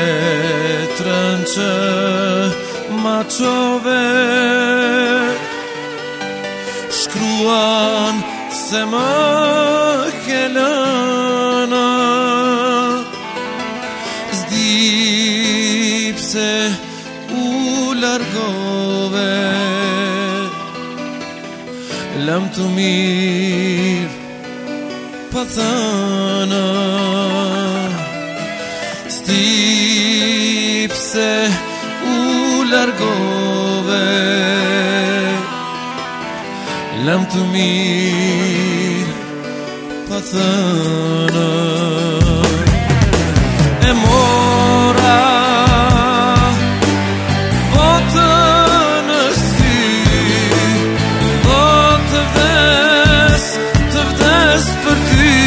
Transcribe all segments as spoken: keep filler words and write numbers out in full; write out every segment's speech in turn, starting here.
trance ma ciove shkruan se më kelëna zdi pse u largove lam të mirë pa thëna zdi pse u largove lam të mirë pa thëna e mora botën në sy do të vdes të vdes për ty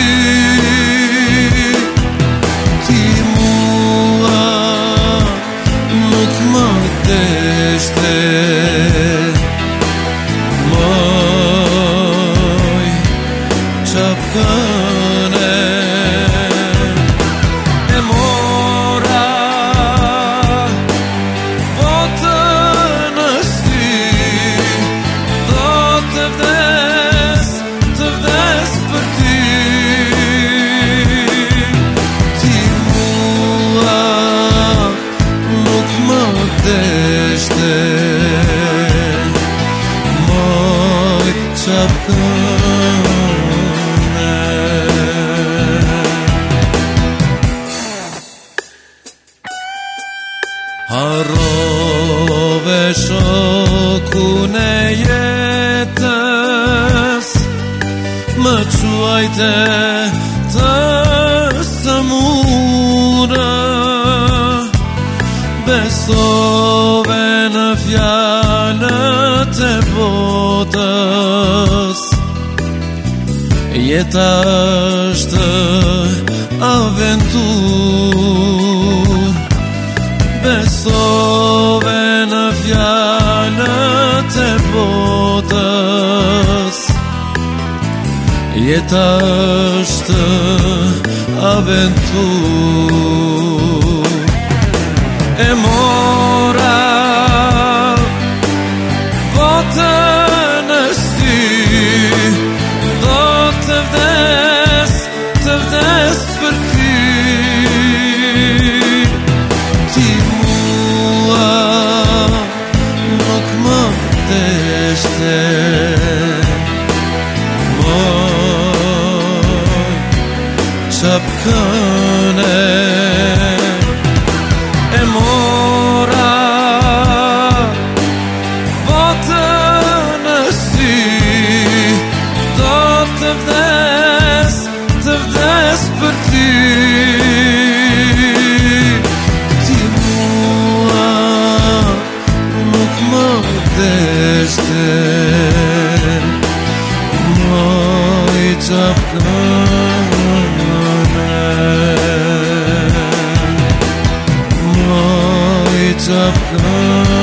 ti mua nuk më deshte çapkëne e mora botën në sy do të vdes të vdes për ty ti mua nuk më deshte moj çapkëne harrove shokun e jetës më quajte të sëmurë besove në fjalët e botës jeta është aventurë besove në fjalët e botës jeta është aventurë e mora botën në sy do të vdes të vdes për ty ti mua nuk më deshte moj çapkëne e mora botën në sy do të vdes të vdes për ty ti mua nuk më deshte moj çapkëne moj çapkëne